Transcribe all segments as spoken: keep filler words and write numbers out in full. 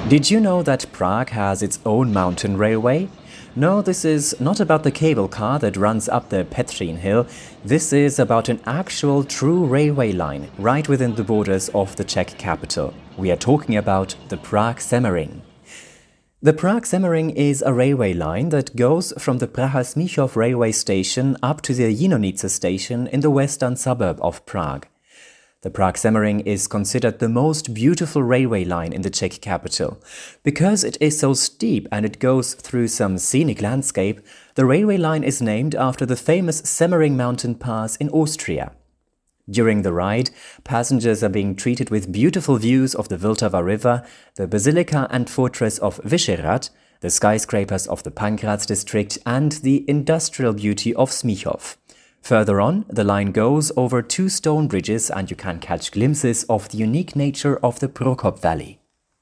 Did you know that Prague has its own mountain railway? No, this is not about the cable car that runs up the Petřín Hill. This is about an actual true railway line right within the borders of the Czech capital. We are talking about the Prague-Semmering. The Prague-Semmering is a railway line that goes from the Praha-Smíchov railway station up to the Jinonice station in the western suburb of Prague. The Prague-Semmering is considered the most beautiful railway line in the Czech capital. Because it is so steep and it goes through some scenic landscape, the railway line is named after the famous Semmering mountain pass in Austria. During the ride, passengers are being treated with beautiful views of the Vltava River, the basilica and fortress of Vyšehrad, the skyscrapers of the Pankrád district and the industrial beauty of Smíchov. Further on, the line goes over two stone bridges and you can catch glimpses of the unique nature of the Prokop Valley.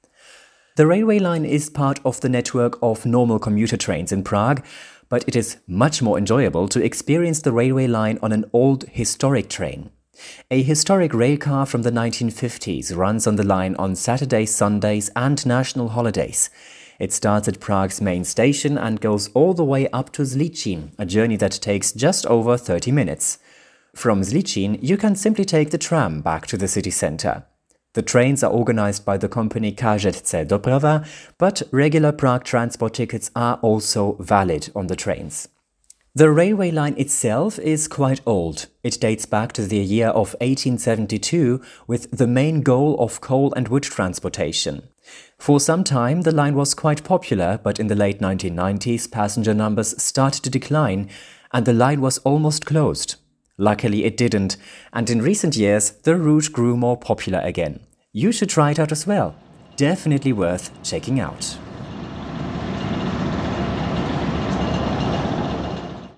The railway line is part of the network of normal commuter trains in Prague, but it is much more enjoyable to experience the railway line on an old historic train. A historic railcar from the nineteen fifties runs on the line on Saturdays, Sundays and national holidays. It starts at Prague's main station and goes all the way up to Zličín, a journey that takes just over thirty minutes. From Zličín, you can simply take the tram back to the city centre. The trains are organized by the company K Z C Doprava, but regular Prague transport tickets are also valid on the trains. The railway line itself is quite old. It dates back to the year of eighteen seventy-two with the main goal of coal and wood transportation. For some time the line was quite popular, but in the late nineteen nineties passenger numbers started to decline and the line was almost closed. Luckily it didn't, and in recent years the route grew more popular again. You should try it out as well. Definitely worth checking out.